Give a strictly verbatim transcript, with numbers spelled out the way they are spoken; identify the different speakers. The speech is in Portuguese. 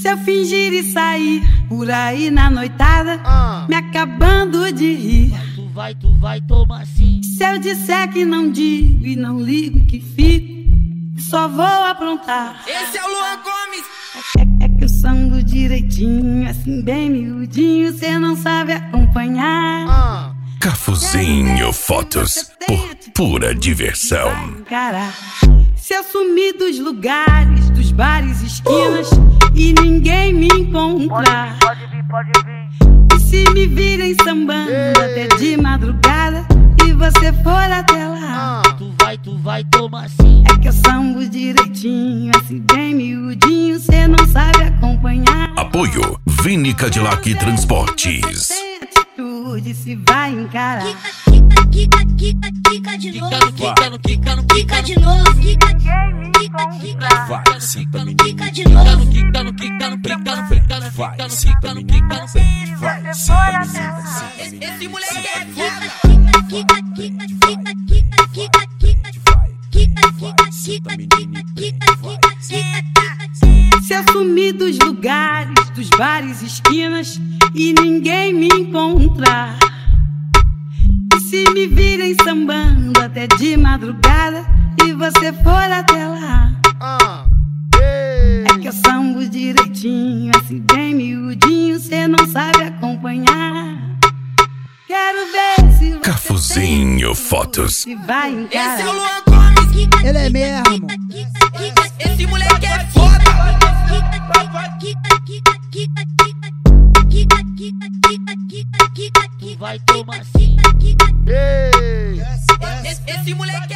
Speaker 1: Se eu fingir e sair por aí na noitada,
Speaker 2: ah.
Speaker 1: me acabando de rir,
Speaker 3: Tu vai, tu vai tomar sim.
Speaker 1: se eu disser que não digo e não ligo que fico, só vou aprontar.
Speaker 2: Esse é o Luan Gomes.
Speaker 1: É, é que eu sambo direitinho, assim bem miudinho, cê não sabe acompanhar.
Speaker 2: ah.
Speaker 4: Cafuzinho Fotos, por pura diversão.
Speaker 1: Cara, se eu sumir dos lugares, dos bares, esquinas, e ninguém me encontrar,
Speaker 3: Pode vir, pode vir.
Speaker 1: e se me virem sambando até de madrugada e você for até lá,
Speaker 2: ah.
Speaker 3: Tu vai, tu vai tomar sim.
Speaker 1: é que eu sambo direitinho, assim bem miudinho, cê não sabe acompanhar.
Speaker 4: Apoio Vini Cadillac Transportes.
Speaker 1: Sem atitude, se vai encarar.
Speaker 5: Quica, quica, quica, quica de
Speaker 3: Quica
Speaker 5: novo.
Speaker 3: no, quica no, quica no,
Speaker 5: Quica de novo. Quica, quica, quica.
Speaker 6: Vai, senta menino,
Speaker 5: Quica de
Speaker 3: quica no,
Speaker 5: novo.
Speaker 3: quica no, quica no, quica no, quica no,
Speaker 6: vai,
Speaker 3: quica no,
Speaker 6: senta
Speaker 3: quica no,
Speaker 6: menino,
Speaker 3: quica no.
Speaker 6: vai, senta menino, senta menino.
Speaker 2: Esse moleque é foda.
Speaker 5: Quica, quica, quica, quica, quica, quica.
Speaker 6: Vai,
Speaker 5: Quica, quica,
Speaker 6: vai,
Speaker 5: quica,
Speaker 6: senta
Speaker 5: quica,
Speaker 6: menino,
Speaker 5: quica,
Speaker 6: vai,
Speaker 5: quica, quica.
Speaker 1: Se eu sumir dos lugares, dos bares, esquinas, e ninguém me encontrar, e se me virem sambando até de madrugada e você for até lá,
Speaker 2: ah. Ei.
Speaker 1: é que eu sambo direitinho, assim bem miudinho, cê não sabe acompanhar. Quero ver se você
Speaker 4: Cafuzinho
Speaker 1: tem
Speaker 4: Fotos.
Speaker 1: se vai encarar.
Speaker 2: Esse é o Luan Gomes.
Speaker 5: Quica,
Speaker 7: Ele é
Speaker 5: quica,
Speaker 7: mesmo.
Speaker 5: quica, quica, quica.
Speaker 2: Esse moleque é foda.
Speaker 5: Quica, quica, quica, quica, quica. Quica, quica, quica, quica, quica,
Speaker 3: Tu
Speaker 5: quica.
Speaker 3: vai tomar sim.
Speaker 5: Quica,
Speaker 2: Ei. Esse, esse moleque